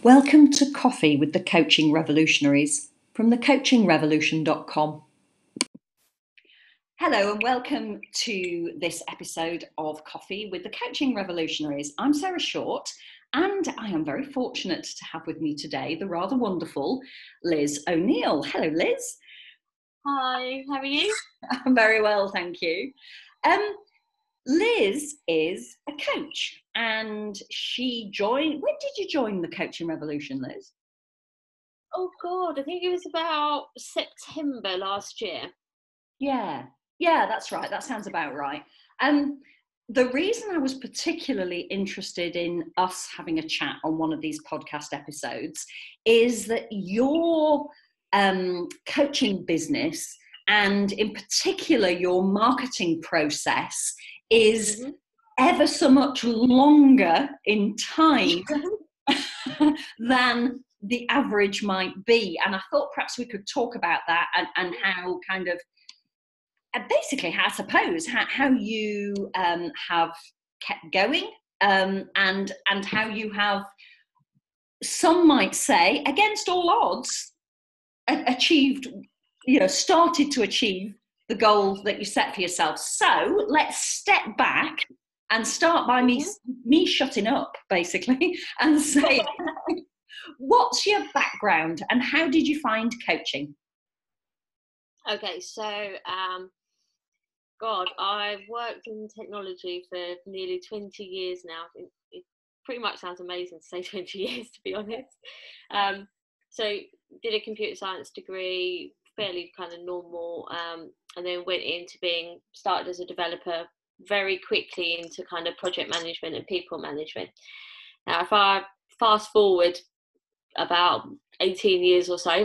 Welcome to Coffee with the Coaching Revolutionaries from thecoachingrevolution.com. Hello and welcome to this episode of Coffee with the Coaching Revolutionaries. I'm Sarah Short and I am very fortunate to have with me today the rather wonderful Liz O'Neill. Hello, Liz. Hi, how are you? I'm very well, thank you. Liz is a coach and she joined. When did you join the Coaching Revolution, Liz? Oh God, I think it was about September last year. Yeah, that's right. That sounds about right. The reason I was particularly interested in us having a chat on one of these podcast episodes is that your coaching business, and in particular your marketing process, is ever so much longer in time than the average might be. And I thought perhaps we could talk about that and how kind of basically, I suppose, how you have kept going and how you have, some might say, against all odds, achieved, started to achieve the goals that you set for yourself. So let's step back and start by me shutting up, basically, and say, what's your background and how did you find coaching? Okay, so God, I've worked in technology for nearly 20 years now. It pretty much sounds amazing to say 20 years, to be honest. So did a computer science degree, fairly kind of normal, and then went into started as a developer very quickly into kind of project management and people management. Now, if I fast forward about 18 years or so,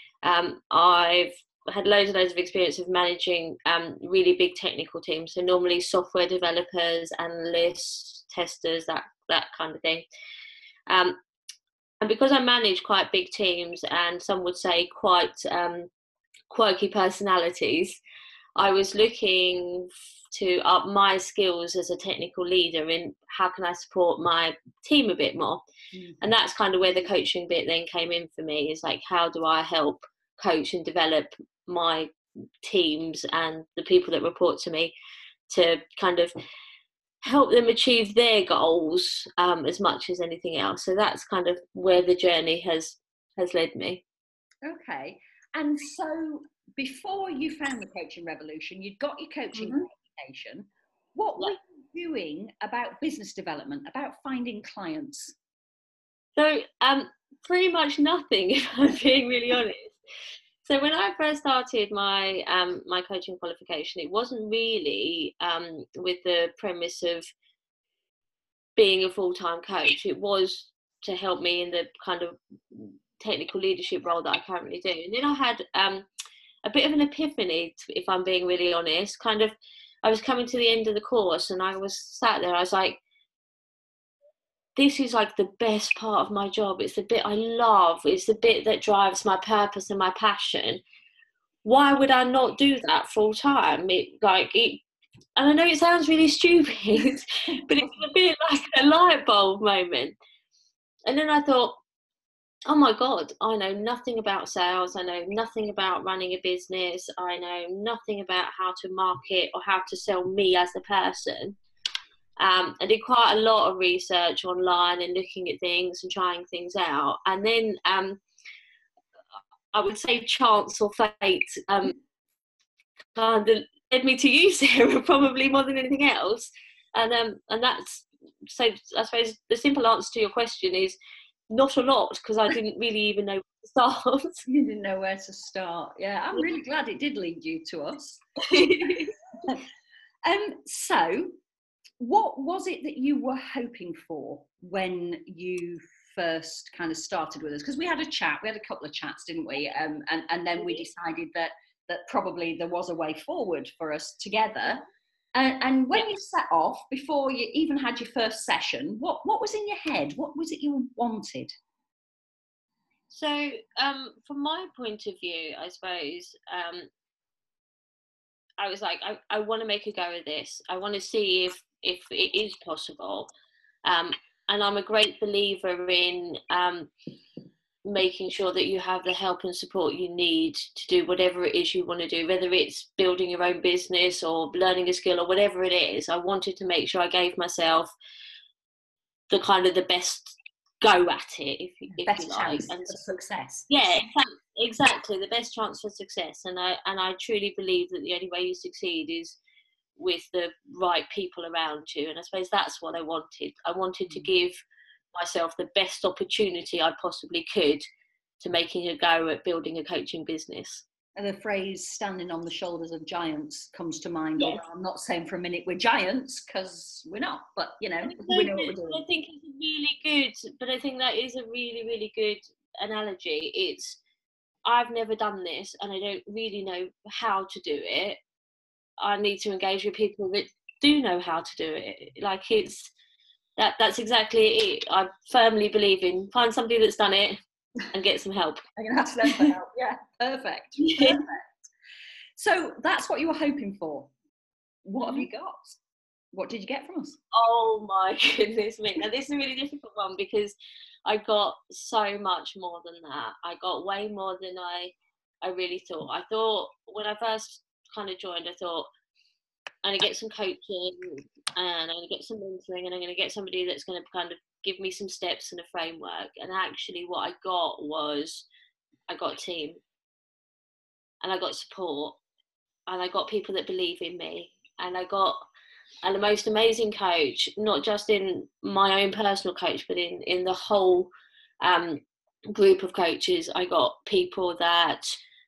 I've had loads and loads of experience of managing really big technical teams. So normally software developers, analysts, testers, that kind of thing. And because I manage quite big teams and some would say quite quirky personalities, I was looking to up my skills as a technical leader in how can I support my team a bit more. And that's kind of where the coaching bit then came in for me, is like, how do I help coach and develop my teams and the people that report to me to kind of help them achieve their goals as much as anything else. So that's kind of where the journey has led me. Okay. And so before you found the Coaching Revolution, you'd got your coaching qualification. What were you doing about business development, about finding clients? So pretty much nothing, if I'm being really honest. So when I first started my my coaching qualification, it wasn't really with the premise of being a full-time coach. It was to help me in the kind of technical leadership role that I currently do. And then I had a bit of an epiphany, if I'm being really honest. Kind of, I was coming to the end of the course and I was sat there, I was like, this is like the best part of my job. It's the bit I love. It's the bit that drives my purpose and my passion. Why would I not do that full time? And I know it sounds really stupid, but it's a bit like a light bulb moment. And then I thought, oh my God, I know nothing about sales. I know nothing about running a business. I know nothing about how to market or how to sell me as a person. I did quite a lot of research online and looking at things and trying things out. And then I would say chance or fate kind of led me to you, Sarah, probably more than anything else. And that's, so I suppose the simple answer to your question is not a lot, because I didn't really even know where to start. You didn't know where to start. Yeah, I'm really glad it did lead you to us. So what was it that you were hoping for when you first kind of started with us? Because we had a couple of chats, didn't we? And then we decided that probably there was a way forward for us together. And when you set off, before you even had your first session, what was in your head? What was it you wanted? So from my point of view, I suppose, I was like, I want to make a go of this. I want to see if it is possible. I'm a great believer in making sure that you have the help and support you need to do whatever it is you want to do, whether it's building your own business or learning a skill or whatever it is. I wanted to make sure I gave myself the kind of the best go at it, if you like, and of success. Yeah, exactly, the best chance for success. And I truly believe that the only way you succeed is with the right people around you. And I suppose that's what I wanted. I wanted to give myself the best opportunity I possibly could to making a go at building a coaching business. And the phrase "standing on the shoulders of giants" comes to mind. Yes. Although I'm not saying for a minute we're giants, because we're not, but we know what we're doing. I think it's really good, but I think that is a really, really good analogy. It's, I've never done this and I don't really know how to do it. I need to engage with people that do know how to do it. Like, it's that's exactly it. I firmly believe in find somebody that's done it and get some help. I'm gonna ask them for help. Yeah, perfect. So that's what you were hoping for. What have you got? What did you get from us? Oh my goodness me. Now, this is a really difficult one because I got so much more than that. I got way more than I really thought. I thought when I first kind of joined, I thought I'm going to get some coaching and I'm going to get some mentoring and I'm going to get somebody that's going to kind of give me some steps and a framework. And actually what I got was I got a team and I got support and I got people that believe in me and I got the most amazing coach, not just in my own personal coach, but in the whole group of coaches. I got people that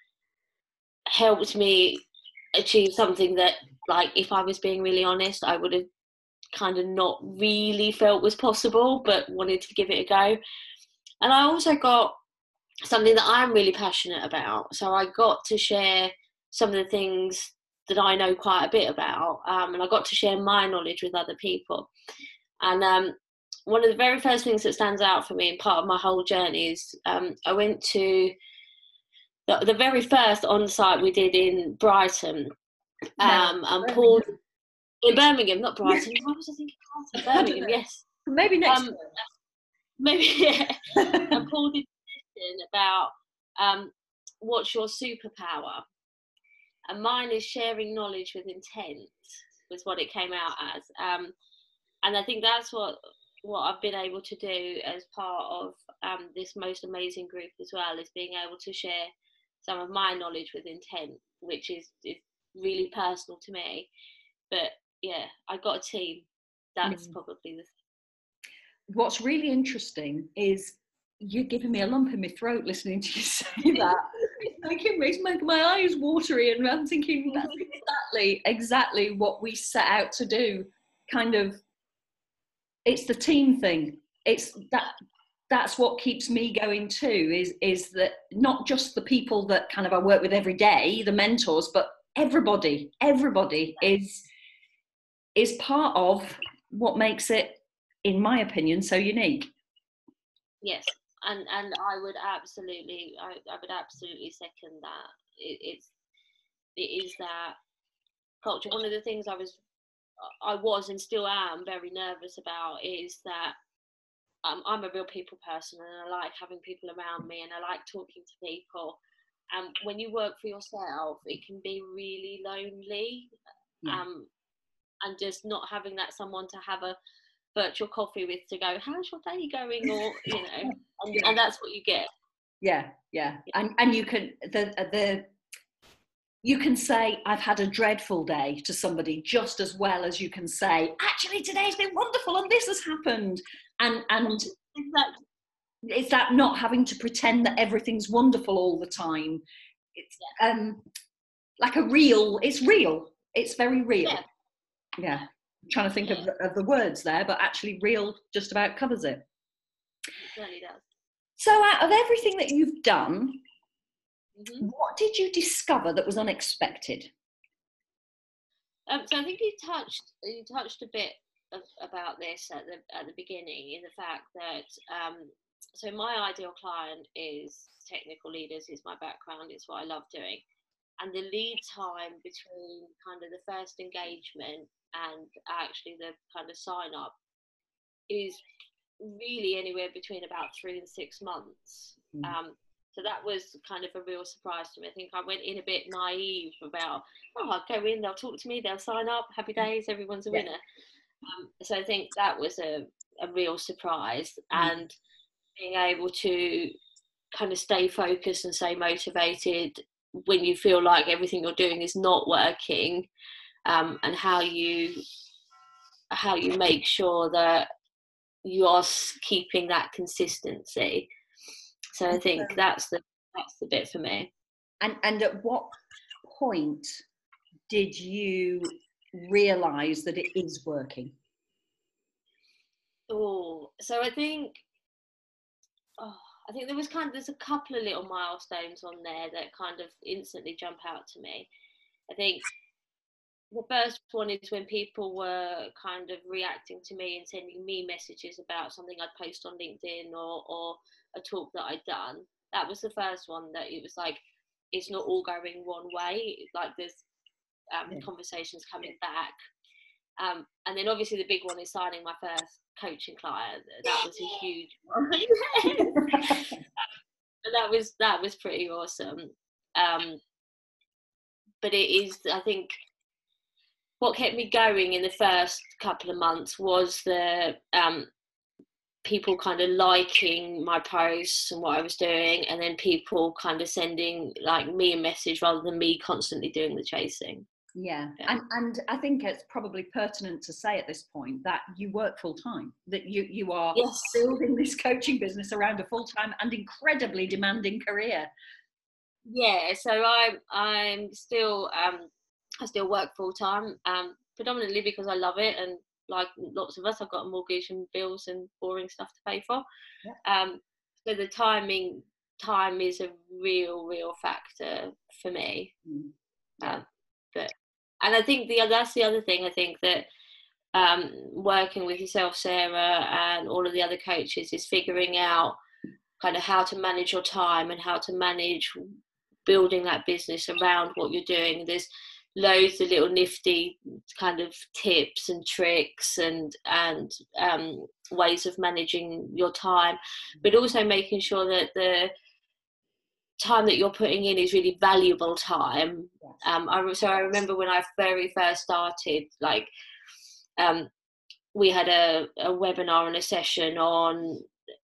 helped me achieve something that, like, if I was being really honest, I would have kind of not really felt was possible, but wanted to give it a go. And I also got something that I'm really passionate about. So I got to share some of the things that I know quite a bit about, and I got to share my knowledge with other people. And one of the very first things that stands out for me and part of my whole journey is I went to the very first on-site we did in Brighton, and Paul in Birmingham, not Brighton. Why was I thinking Brighton? Birmingham, yes. Maybe next time. Maybe, yeah. And Paul did a question about what's your superpower? And mine is sharing knowledge with intent, was what it came out as. And I think that's what I've been able to do as part of this most amazing group as well, is being able to share some of my knowledge with intent, which is really personal to me. But yeah, I got a team. That's probably the thing. What's really interesting is you're giving me a lump in my throat listening to you say that. It's making my eyes watery, and I'm thinking that's exactly what we set out to do. Kind of, it's the team thing. It's that's what keeps me going too, is that not just the people that kind of I work with every day, the mentors, but everybody is part of what makes it, in my opinion, so unique. Yes, and I would absolutely second that. It is that culture. One of the things I was and still am very nervous about is that I'm a real people person, and I like having people around me, and I like talking to people. And when you work for yourself, it can be really lonely. And just not having that someone to have a virtual coffee with to go, how's your day going, or and that's what you get. Yeah. And you can you can say I've had a dreadful day to somebody just as well as you can say actually today's been wonderful and this has happened, and exactly. It's that not having to pretend that everything's wonderful all the time. It's like it's real, it's very real. Yeah. I'm trying to think of the words there, but actually real just about covers it. It really does. So out of everything that you've done, what did you discover that was unexpected? So I think you touched a bit about this at the beginning, in the fact that so my ideal client is technical leaders, is my background, it's what I love doing. And the lead time between kind of the first engagement and actually the kind of sign up is really anywhere between about 3 and 6 months. So that was kind of a real surprise to me. I think I went in a bit naive about, I'll go in, they'll talk to me, they'll sign up, happy days, everyone's a winner. So I think that was a real surprise, and being able to kind of stay focused and stay motivated when you feel like everything you're doing is not working, and how you make sure that you are keeping that consistency. So I think that's the bit for me. And at what point did you realise that it is working? So I think there's a couple of little milestones on there that kind of instantly jump out to me. I think the first one is when people were kind of reacting to me and sending me messages about something I'd post on LinkedIn or a talk that I'd done. That was the first one, that it was like, it's not all going one way, like there's conversations coming back. And then obviously the big one is signing my first coaching client. That was a huge one. And that was pretty awesome. But it is, I think, what kept me going in the first couple of months was the people kind of liking my posts and what I was doing, and then people kind of sending like me a message rather than me constantly doing the chasing. Yeah. And I think it's probably pertinent to say at this point that you work full time, that you are building this coaching business around a full-time and incredibly demanding career. Yeah, so I'm still I still work full time, predominantly because I love it, and like lots of us, I've got a mortgage and bills and boring stuff to pay for. So the time is a real factor for me. And I think that's the other thing. I think that working with yourself, Sarah, and all of the other coaches is figuring out kind of how to manage your time and how to manage building that business around what you're doing. There's loads of little nifty kind of tips and tricks and ways of managing your time, but also making sure that the time that you're putting in is really valuable time. So I remember when I very first started, like we had a webinar and a session on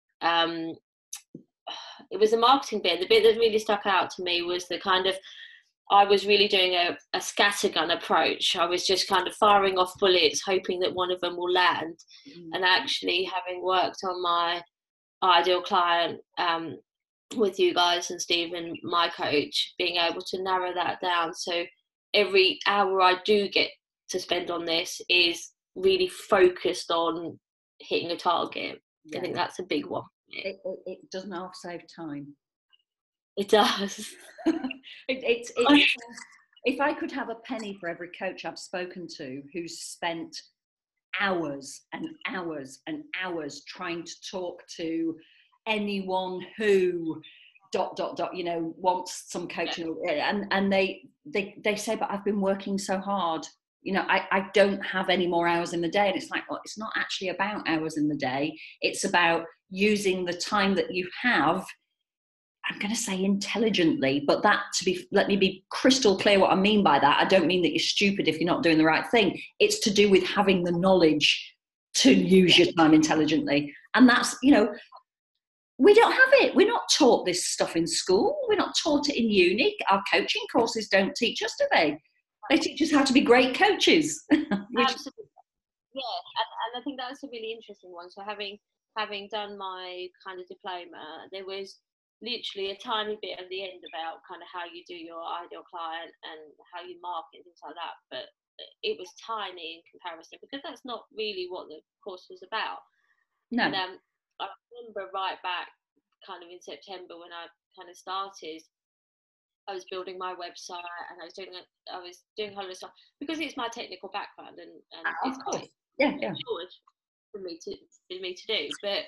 it was the marketing bit. The bit that really stuck out to me was the kind of, I was really doing a scattergun approach. I was just kind of firing off bullets, hoping that one of them will land. And actually, having worked on my ideal client with you guys and Stephen, my coach, being able to narrow that down. So every hour I do get to spend on this is really focused on hitting a target. I think that's a big one. It doesn't half save time. It does. It's if I could have a penny for every coach I've spoken to who's spent hours and hours and hours trying to talk to anyone who ... wants some coaching, and they say, but I've been working so hard, I don't have any more hours in the day. And it's like, well, it's not actually about hours in the day. It's about using the time that you have, I'm going to say intelligently, but let me be crystal clear what I mean by that. I don't mean that you're stupid if you're not doing the right thing. It's to do with having the knowledge to use your time intelligently. And that's, we don't have it. We're not taught this stuff in school. We're not taught it in uni. Our coaching courses don't teach us, do they? They teach us how to be great coaches. Absolutely. Yeah, and I think that's a really interesting one. So having done my kind of diploma, there was literally a tiny bit at the end about kind of how you do your ideal client and how you market and things like that. But it was tiny in comparison, because that's not really what the course was about. No. And I remember right back kind of in September when I kind of started, I was building my website and I was doing a whole lot of stuff because it's my technical background and it's quite short for me to do. But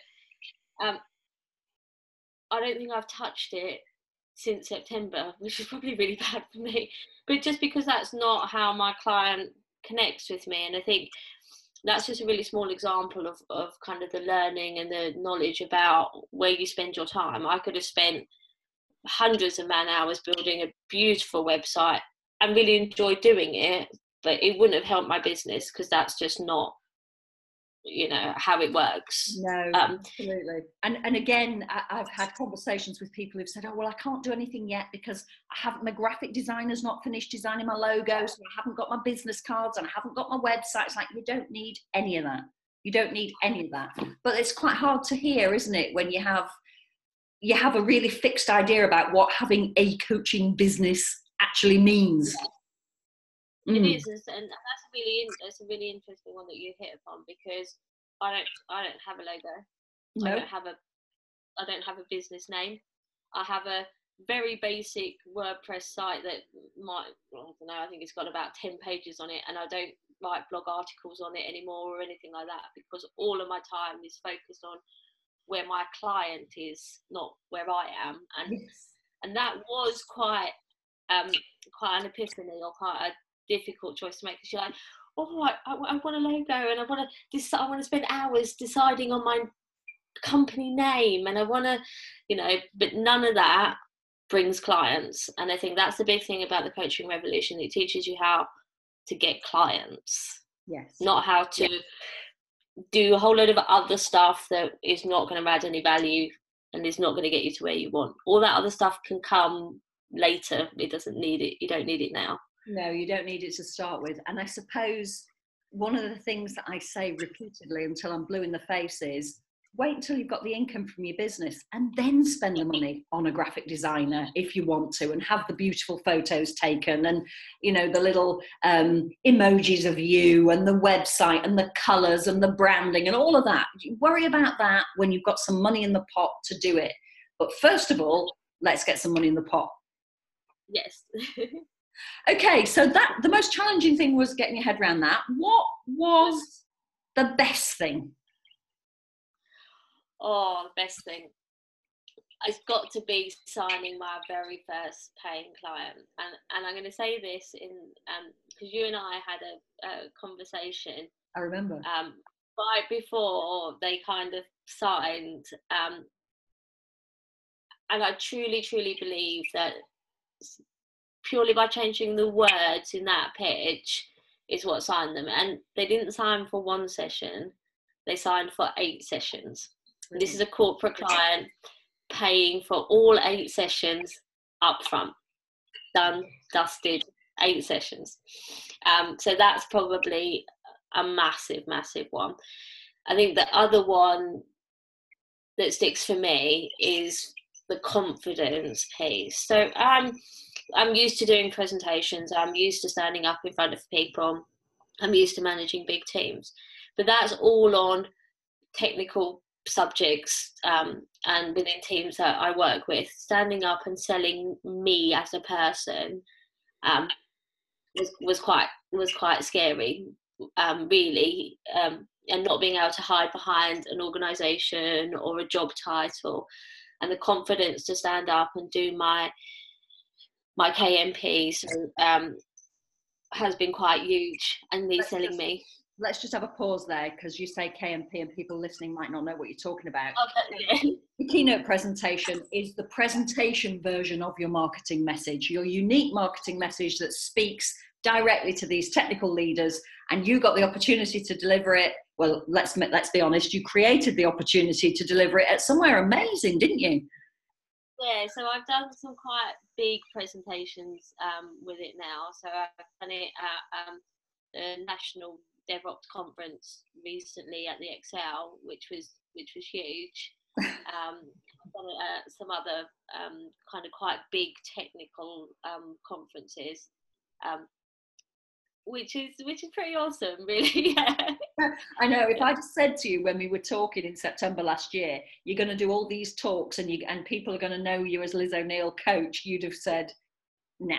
I don't think I've touched it since September, which is probably really bad for me. But just because that's not how my client connects with me, and I think that's just a really small example of kind of the learning and the knowledge about where you spend your time. I could have spent hundreds of man hours building a beautiful website and really enjoyed doing it, but it wouldn't have helped my business, because that's just not, you know, how it works. No, absolutely. And again, I've had conversations with people who've said, oh, well, I can't do anything yet because my graphic designer's not finished designing my logo, so I haven't got my business cards and I haven't got my website. It's like, you don't need any of that. You don't need any of that. But it's quite hard to hear, isn't it, when you have a really fixed idea about what having a coaching business actually means. Yeah. It is, and that's a really interesting one that you hit upon, because I don't have a logo. No. I don't have a business name. I have a very basic WordPress site that I think it's got about 10 pages on it, and I don't write blog articles on it anymore or anything like that, because all of my time is focused on where my client is, not where I am. And that was quite an epiphany, or quite a difficult choice to make, because you're like, oh, I want a logo, and I want to spend hours deciding on my company name, and I want to, you know, but none of that brings clients. And I think that's the big thing about the coaching revolution. It teaches you how to get clients, not how to do a whole load of other stuff that is not going to add any value and is not going to get you to where you want. All that other stuff can come later. It doesn't need it. You don't need it now. No, you don't need it to start with. And I suppose one of the things that I say repeatedly until I'm blue in the face is, wait until you've got the income from your business and then spend the money on a graphic designer if you want to, and have the beautiful photos taken, and, you know, the little emojis of you, and the website and the colours and the branding and all of that. You worry about that when you've got some money in the pot to do it. But first of all, let's get some money in the pot. Yes. Okay, so the most challenging thing was getting your head around that. What was the best thing? Oh, the best thing. It's got to be signing my very first paying client. And I'm going to say this because you and I had a conversation. I remember. Right before they kind of signed. And I truly, truly believe that purely by changing the words in that pitch is what signed them. And they didn't sign for one session. They signed for 8 sessions. This is a corporate client paying for all 8 sessions up front. Done, dusted, 8 sessions. So that's probably a massive, massive one. I think the other one that sticks for me is the confidence piece. So I'm used to doing presentations. I'm used to standing up in front of people. I'm used to managing big teams. But that's all on technical subjects and within teams that I work with. Standing up and selling me as a person was quite scary, really, and not being able to hide behind an organisation or a job title, and the confidence to stand up and do my KMP has been quite huge, and selling me. Let's just have a pause there, because you say KMP and people listening might not know what you're talking about. Okay. The keynote presentation is the presentation version of your marketing message, your unique marketing message that speaks directly to these technical leaders, and you got the opportunity to deliver it. Well, let's be honest, you created the opportunity to deliver it at somewhere amazing, didn't you? Yeah, so I've done some quite big presentations with it now. So I've done it at the National DevOps conference recently at the Excel, which was huge. I've done it at some other kind of quite big technical conferences, which is pretty awesome, really. Yeah. I know. If I just said to you when we were talking in September last year, you're going to do all these talks and people are going to know you as Liz O'Neill coach, you'd have said, nah.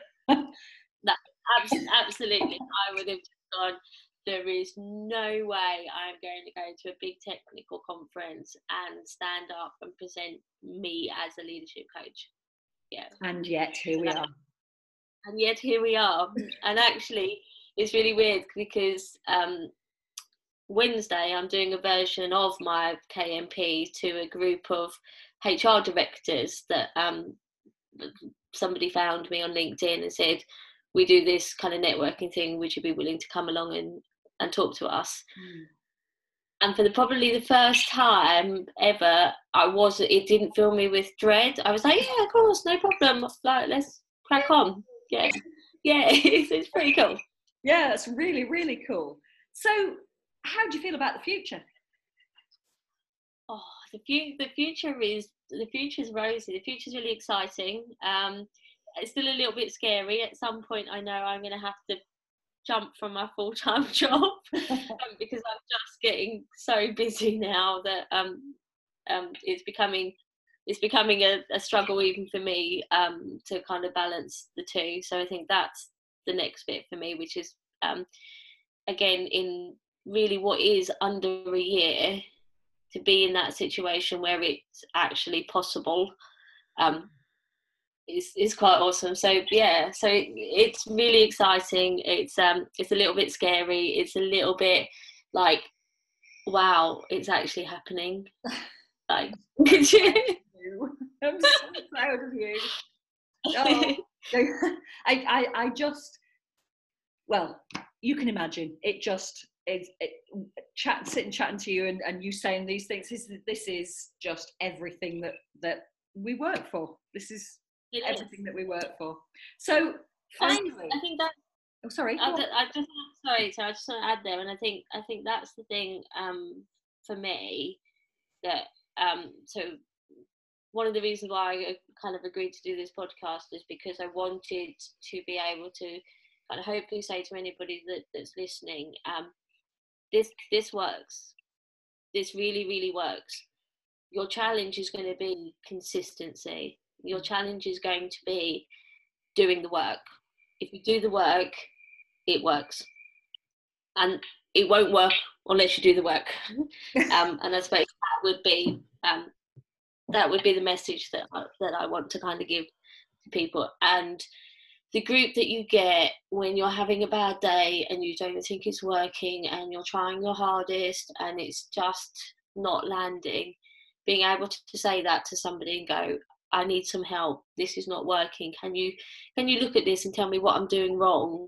Absolutely. I would have gone, there is no way I'm going to go to a big technical conference and stand up and present me as a leadership coach. Yeah. And yet here we are. And yet here we are. And actually, it's really weird because Wednesday, I'm doing a version of my KMP to a group of HR directors that somebody found me on LinkedIn and said, we do this kind of networking thing, would you be willing to come along and talk to us? And for probably the first time ever, it didn't fill me with dread. I was like, yeah, of course, no problem, like, let's crack on. Yeah it's pretty cool. Yeah, it's really, really cool. So how do you feel about the future? Oh, the future is rosy. The future is really exciting. It's still a little bit scary. At some point, I know I'm going to have to jump from my full-time job because I'm just getting so busy now that it's becoming a struggle even for me to kind of balance the two. So I think that's the next bit for me, which is again, in really what is under a year, to be in that situation where it's actually possible is quite awesome. So yeah, so it's really exciting. It's a little bit scary. It's a little bit like, wow, it's actually happening. Like, I'm so proud of you. Oh, I just, well, you can imagine it just sitting chatting to you and you saying these things. This is just everything that we work for. This is everything that we work for. So finally, I think that. Oh, sorry. I just want to add there, and I think that's the thing for me that so one of the reasons why I kind of agreed to do this podcast is because I wanted to be able to kind of hopefully say to anybody that's listening, this works. This really, really works. Your challenge is going to be consistency. Your challenge is going to be doing the work. If you do the work, it works. And it won't work unless you do the work. And I suppose that would be the message that I want to kind of give to people. And the group that you get when you're having a bad day and you don't think it's working and you're trying your hardest and it's just not landing, being able to say that to somebody and go, I need some help, this is not working, can you look at this and tell me what I'm doing wrong?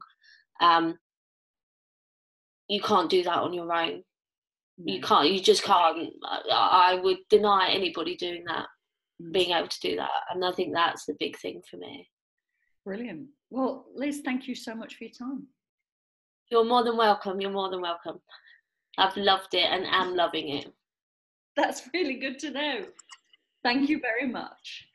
You can't do that on your own. No. You just can't. I would deny anybody doing that, being able to do that. And I think that's the big thing for me. Brilliant. Well, Liz, thank you so much for your time. You're more than welcome. I've loved it and am loving it. That's really good to know. Thank you very much.